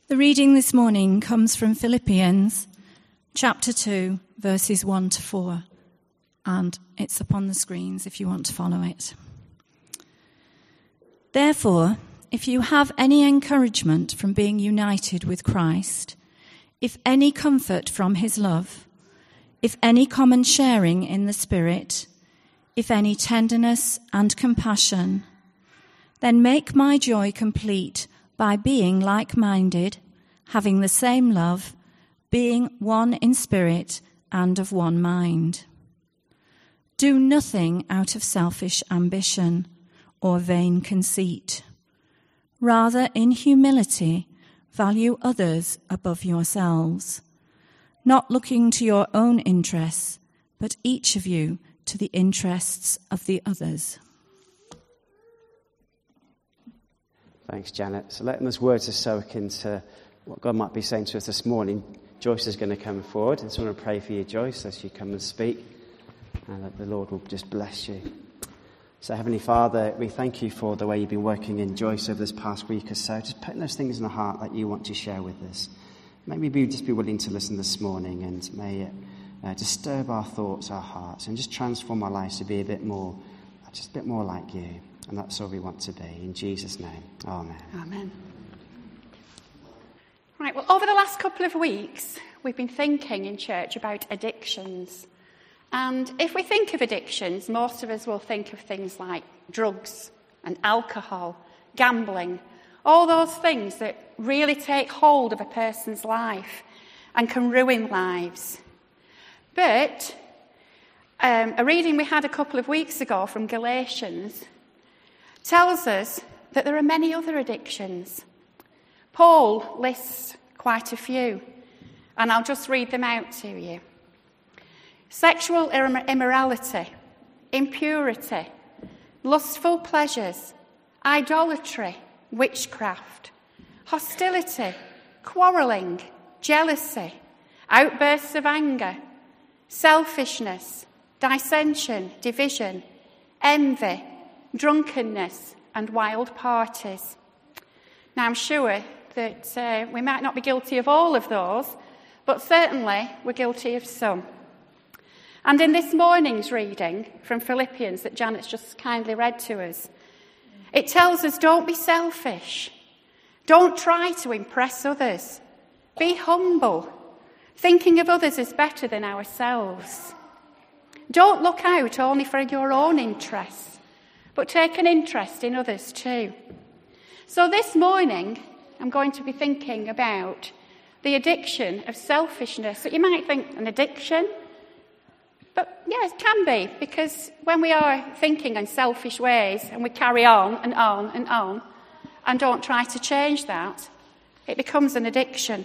The reading this morning comes from Philippians chapter 2, verses 1 to 4, and it's upon the screens if you want to follow it. Therefore, if you have any encouragement from being united with Christ, if any comfort from his love, if any common sharing in the Spirit, if any tenderness and compassion, then make my joy complete by being like-minded, having the same love, being one in spirit and of one mind. Do nothing out of selfish ambition or vain conceit. Rather, in humility, value others above yourselves, not looking to your own interests, but each of you to the interests of the others. Thanks, Janet. So letting those words soak into what God might be saying to us this morning. Joyce is going to come forward. I just want to pray for you, Joyce, as you come and speak, and that the Lord will just bless you. So, Heavenly Father, we thank you for the way you've been working in Joyce over this past week or so, just putting those things in the heart that you want to share with us. Maybe we just be willing to listen this morning, and may it disturb our thoughts, our hearts, and just transform our lives to be a bit more like you. And that's all we want to be. In Jesus' name, amen. Amen. Right, well, over the last couple of weeks, we've been thinking in church about addictions. And if we think of addictions, most of us will think of things like drugs and alcohol, gambling, all those things that really take hold of a person's life and can ruin lives. But a reading we had a couple of weeks ago from Galatians tells us that there are many other addictions. Paul lists quite a few, and I'll just read them out to you. Sexual immorality, impurity, lustful pleasures, idolatry, witchcraft, hostility, quarrelling, jealousy, outbursts of anger, selfishness, dissension, division, envy, drunkenness, and wild parties. Now, I'm sure that we might not be guilty of all of those, but certainly we're guilty of some. And in this morning's reading from Philippians that Janet's just kindly read to us, it tells us don't be selfish. Don't try to impress others. Be humble, thinking of others as better than ourselves. Don't look out only for your own interests, but take an interest in others too. So this morning, I'm going to be thinking about the addiction of selfishness. So you might think an addiction, but yeah, it can be, because when we are thinking in selfish ways and we carry on and on and on and don't try to change that, it becomes an addiction.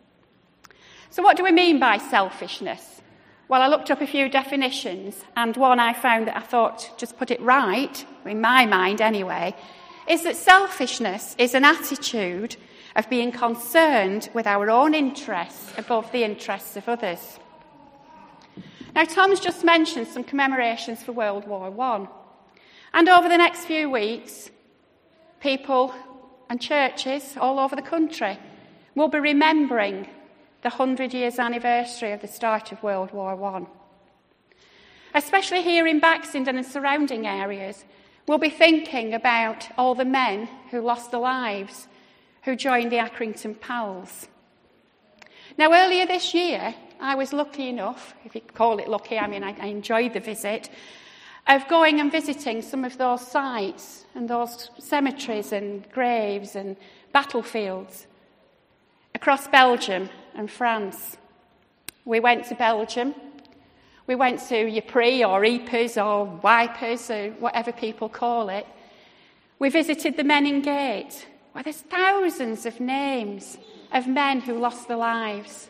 So what do we mean by selfishness? Well, I looked up a few definitions, and one I found that I thought just put it right, in my mind anyway, is that selfishness is an attitude of being concerned with our own interests above the interests of others. Now, Tom's just mentioned some commemorations for World War I. And over the next few weeks, people and churches all over the country will be remembering the 100 years anniversary of the start of World War I. Especially here in Baxenden and surrounding areas, we'll be thinking about all the men who lost their lives, who joined the Accrington Pals. Now, earlier this year, I was lucky enough, if you call it lucky, I mean, I enjoyed the visit, of going and visiting some of those sites and those cemeteries and graves and battlefields across Belgium and France. We went to Belgium. We went to Ypres or Ypres or Wipers or whatever people call it. We visited the Menin Gate, where there's thousands of names of men who lost their lives.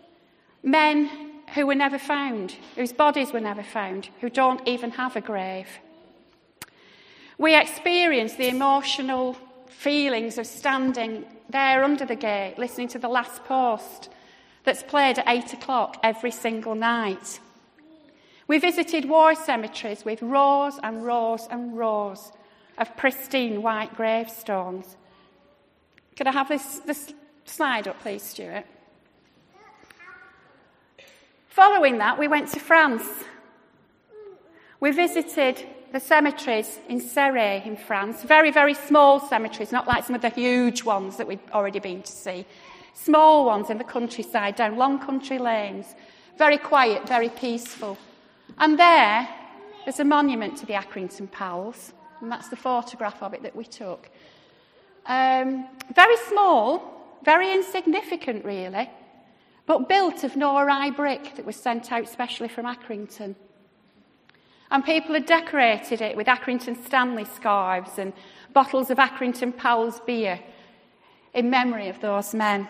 Men who were never found, whose bodies were never found, who don't even have a grave. We experienced the emotional feelings of standing there under the gate, listening to the last post that's played at 8 o'clock every single night. We visited war cemeteries with rows and rows and rows of pristine white gravestones. Could I have this Slide up, please, Stuart. Following that, we went to France. We visited the cemeteries in Céret in France. Very, very small cemeteries, not like some of the huge ones that we'd already been to see. Small ones in the countryside, down long country lanes. Very quiet, very peaceful. And there's a monument to the Accrington Pals, and that's the photograph of it that we took. Very small, very insignificant really, but built of Norrye brick that was sent out specially from Accrington. And people had decorated it with Accrington Stanley scarves and bottles of Accrington Pals beer in memory of those men.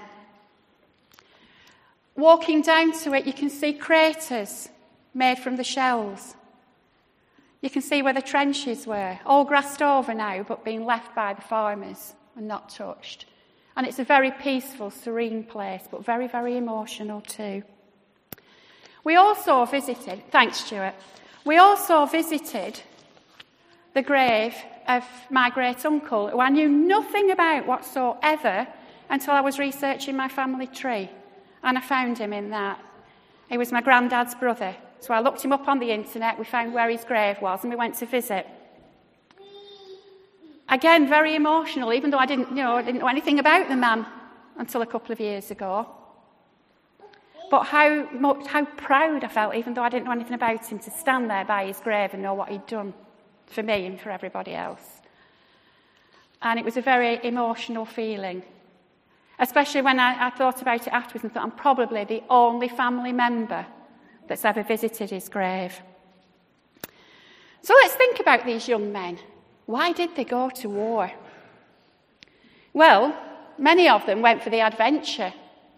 Walking down to it, you can see craters made from the shells. You can see where the trenches were, all grassed over now, but being left by the farmers and not touched. And it's a very peaceful, serene place, but very, very emotional too. We also visited, thanks Stuart, we also visited the grave of my great-uncle, who I knew nothing about whatsoever until I was researching my family tree. And I found him in that. He was my granddad's brother. So I looked him up on the internet, we found where his grave was, and we went to visit. Again, very emotional, even though I didn't know anything about the man until a couple of years ago. But how proud I felt, even though I didn't know anything about him, to stand there by his grave and know what he'd done for me and for everybody else. And it was a very emotional feeling. Especially when I thought about it afterwards and thought I'm probably the only family member that's ever visited his grave. So let's think about these young men. Why did they go to war? Well, many of them went for the adventure.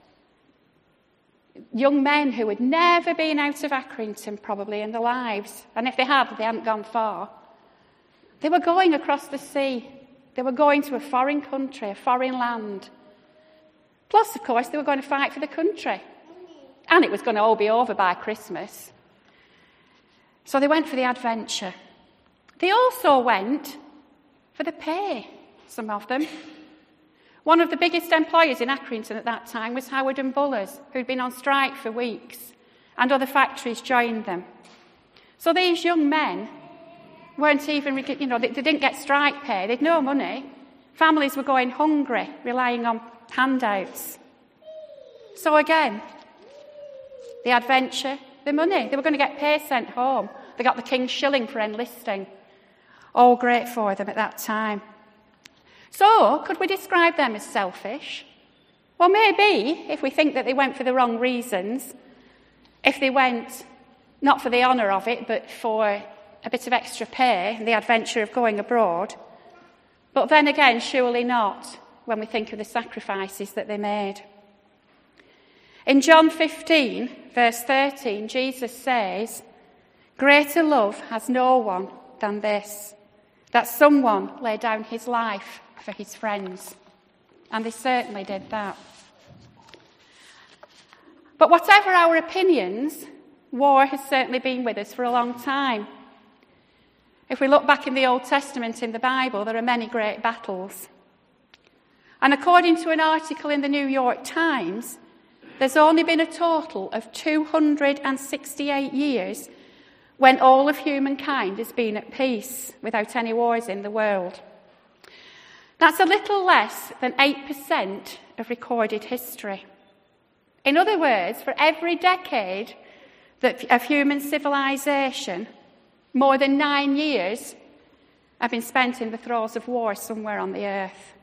Young men who had never been out of Accrington probably in their lives. And if they had, they hadn't gone far. They were going across the sea. They were going to a foreign country, a foreign land. Plus, of course, they were going to fight for the country. And it was going to all be over by Christmas. So they went for the adventure. They also went for the pay, some of them. One of the biggest employers in Accrington at that time was Howard and Bullers, who'd been on strike for weeks, and other factories joined them. So these young men weren't even, they didn't get strike pay. They'd no money. Families were going hungry, relying on handouts. So again, the adventure, the money. They were going to get pay sent home. They got the King's shilling for enlisting. All great for them at that time. So, could we describe them as selfish? Well, maybe, if we think that they went for the wrong reasons, if they went not for the honour of it, but for a bit of extra pay and the adventure of going abroad. But then again, surely not, when we think of the sacrifices that they made. In John 15, verse 13, Jesus says, "Greater love has no one than this, that someone lay down his life for his friends." And they certainly did that. But whatever our opinions, war has certainly been with us for a long time. If we look back in the Old Testament in the Bible, there are many great battles. And according to an article in the New York Times, there's only been a total of 268 years when all of humankind has been at peace without any wars in the world. That's a little less than 8% of recorded history. In other words, for every decade of human civilization, more than 9 years have been spent in the throes of war somewhere on the earth.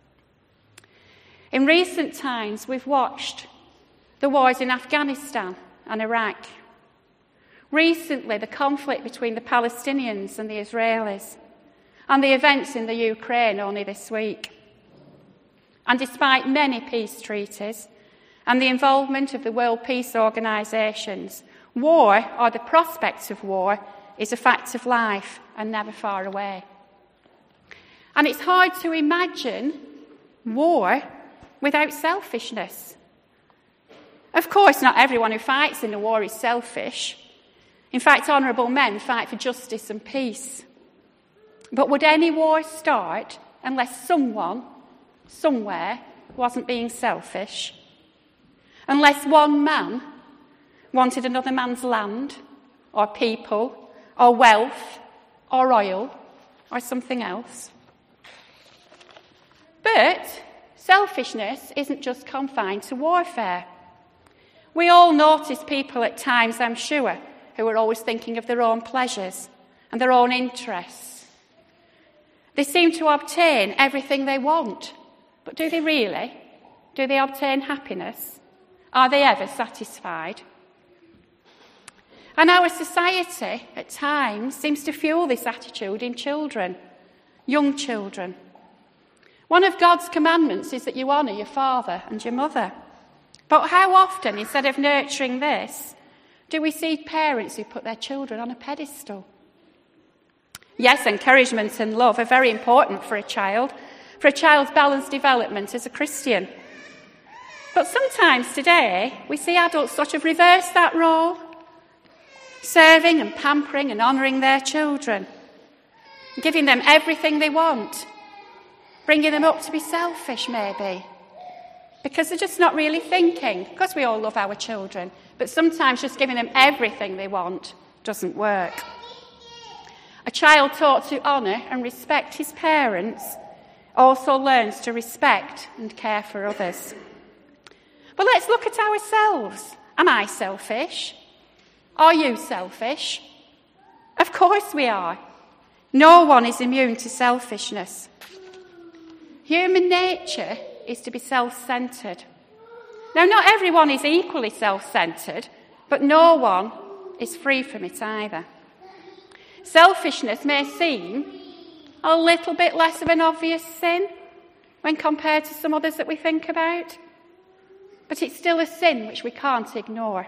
In recent times, we've watched the wars in Afghanistan and Iraq. Recently, the conflict between the Palestinians and the Israelis, and the events in the Ukraine only this week. And despite many peace treaties and the involvement of the World Peace Organisations, war, or the prospect of war, is a fact of life and never far away. And it's hard to imagine war without selfishness. Of course, not everyone who fights in a war is selfish. In fact, honourable men fight for justice and peace. But would any war start unless someone, somewhere, wasn't being selfish, unless one man wanted another man's land or people or wealth or oil or something else. But selfishness isn't just confined to warfare. We all notice people at times, I'm sure, who are always thinking of their own pleasures and their own interests. They seem to obtain everything they want, but do they really? Do they obtain happiness? Are they ever satisfied? And our society, at times, seems to fuel this attitude in children, young children. One of God's commandments is that you honour your father and your mother. But how often, instead of nurturing this, do we see parents who put their children on a pedestal? Yes, encouragement and love are very important for a child's balanced development as a Christian. But sometimes today, we see adults sort of reverse that role, serving and pampering and honouring their children, giving them everything they want, bringing them up to be selfish maybe, because they're just not really thinking. Of course we all love our children, but sometimes just giving them everything they want doesn't work. A child taught to honour and respect his parents also learns to respect and care for others. But let's look at ourselves. Am I selfish? Are you selfish? Of course we are. No one is immune to selfishness. Human nature is to be self-centred. Now, not everyone is equally self-centred, but no one is free from it either. Selfishness may seem a little bit less of an obvious sin when compared to some others that we think about, but it's still a sin which we can't ignore.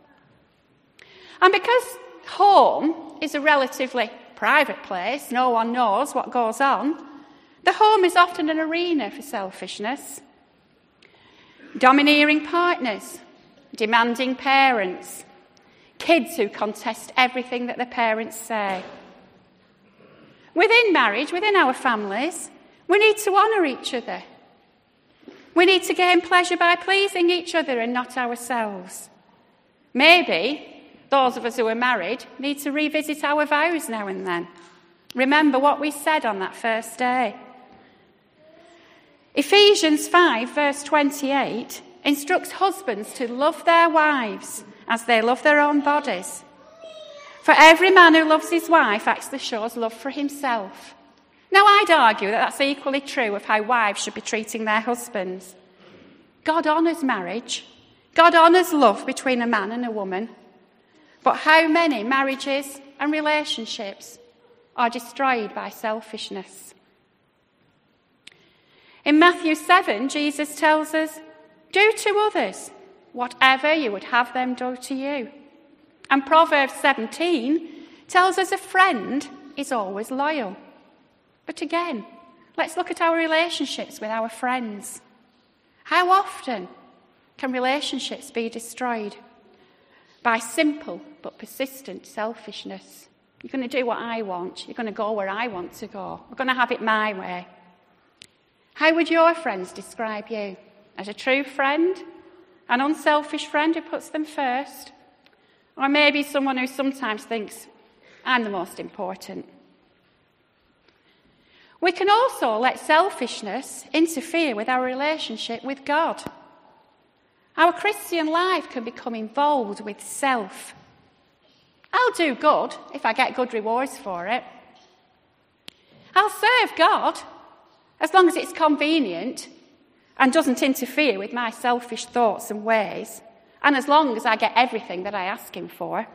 And because home is a relatively private place, no one knows what goes on, the home is often an arena for selfishness. Domineering partners, demanding parents, kids who contest everything that their parents say. Within marriage, within our families, we need to honour each other. We need to gain pleasure by pleasing each other and not ourselves. Maybe those of us who are married need to revisit our vows now and then. Remember what we said on that first day. Ephesians 5 verse 28 instructs husbands to love their wives as they love their own bodies. For every man who loves his wife actually shows love for himself. Now, I'd argue that that's equally true of how wives should be treating their husbands. God honours marriage. God honours love between a man and a woman. But how many marriages and relationships are destroyed by selfishness? In Matthew 7, Jesus tells us, "Do to others whatever you would have them do to you." And Proverbs 17 tells us a friend is always loyal. But again, let's look at our relationships with our friends. How often can relationships be destroyed by simple but persistent selfishness? You're going to do what I want. You're going to go where I want to go. We're going to have it my way. How would your friends describe you? As a true friend? An unselfish friend who puts them first? Or maybe someone who sometimes thinks, I'm the most important. We can also let selfishness interfere with our relationship with God. Our Christian life can become involved with self. I'll do good if I get good rewards for it. I'll serve God as long as it's convenient and doesn't interfere with my selfish thoughts and ways, and as long as I get everything that I ask him for.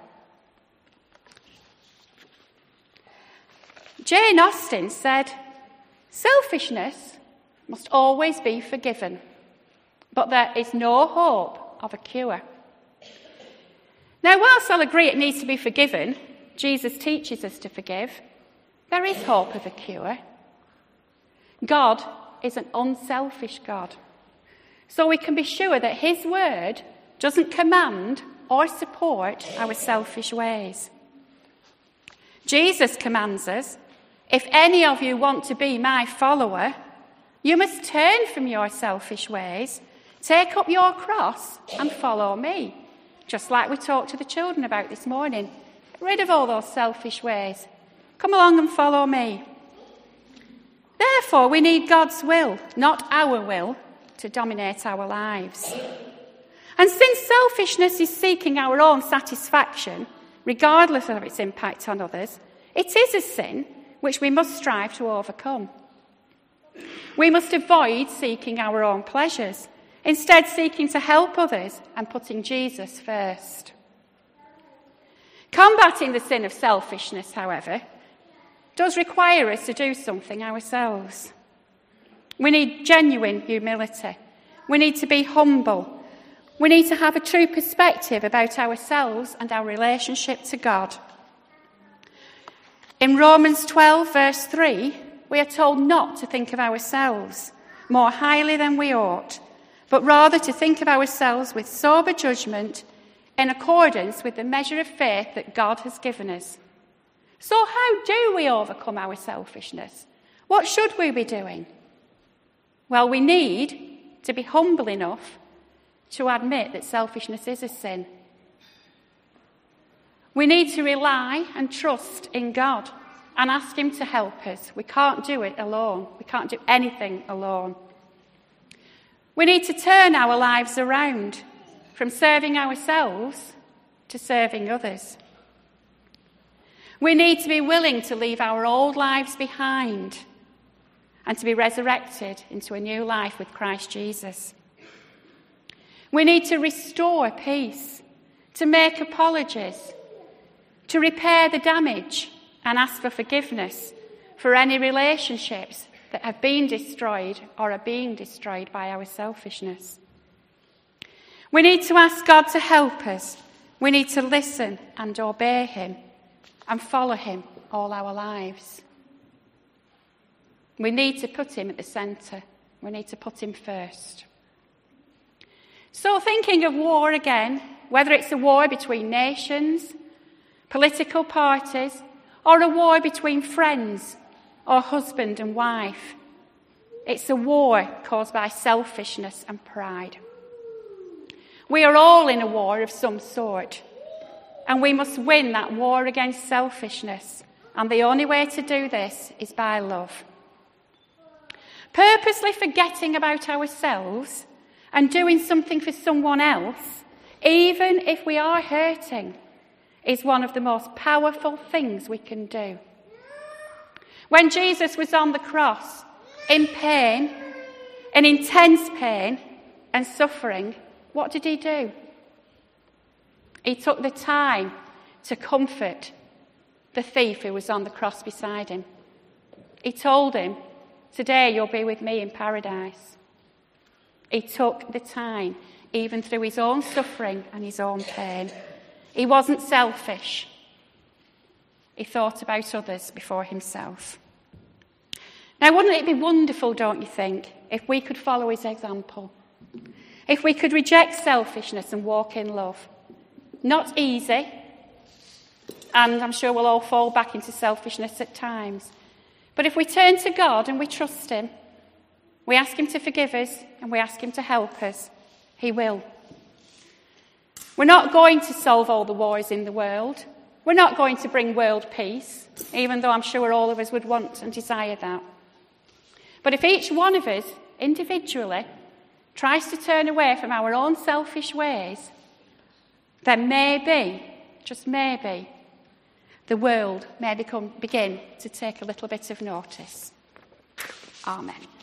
Jane Austen said, "Selfishness must always be forgiven, but there is no hope of a cure." Now, whilst I'll agree it needs to be forgiven, Jesus teaches us to forgive, there is hope of a cure. God is an unselfish God, so we can be sure that his word doesn't command or support our selfish ways. Jesus commands us, "If any of you want to be my follower, You must turn from your selfish ways, take up your cross and follow me. Just like we talked to the children about this morning. Get rid of all those selfish ways. Come along and follow me. Therefore, we need God's will, not our will, to dominate our lives. And since selfishness is seeking our own satisfaction, regardless of its impact on others, it is a sin which we must strive to overcome. We must avoid seeking our own pleasures, instead seeking to help others and putting Jesus first. Combating the sin of selfishness, however, does require us to do something ourselves. We need genuine humility. We need to be humble. We need to have a true perspective about ourselves and our relationship to God. In Romans 12, verse 3, we are told not to think of ourselves more highly than we ought, but rather to think of ourselves with sober judgment in accordance with the measure of faith that God has given us. So how do we overcome our selfishness? What should we be doing? Well, we need to be humble enough to admit that selfishness is a sin. We need to rely and trust in God and ask him to help us. We can't do it alone. We can't do anything alone. We need to turn our lives around from serving ourselves to serving others. We need to be willing to leave our old lives behind and to be resurrected into a new life with Christ Jesus. We need to restore peace, to make apologies, to repair the damage and ask for forgiveness for any relationships that have been destroyed or are being destroyed by our selfishness. We need to ask God to help us. We need to listen and obey him and follow him all our lives. We need to put him at the centre. We need to put him first. So thinking of war again, whether it's a war between nations, political parties, or a war between friends or husband and wife, it's a war caused by selfishness and pride. We are all in a war of some sort, and we must win that war against selfishness, and the only way to do this is by love. Purposely forgetting about ourselves and doing something for someone else, even if we are hurting, is one of the most powerful things we can do. When Jesus was on the cross, in pain, in intense pain and suffering, what did he do? He took the time to comfort the thief who was on the cross beside him. He told him, "Today you'll be with me in paradise." He took the time, even through his own suffering and his own pain. He wasn't selfish. He thought about others before himself. Now, wouldn't it be wonderful, don't you think, if we could follow his example? If we could reject selfishness and walk in love? Not easy, and I'm sure we'll all fall back into selfishness at times. But if we turn to God and we trust him, we ask him to forgive us and we ask him to help us, he will. We're not going to solve all the wars in the world. We're not going to bring world peace, even though I'm sure all of us would want and desire that. But if each one of us, individually, tries to turn away from our own selfish ways, then maybe, just maybe, the world may begin to take a little bit of notice. Amen.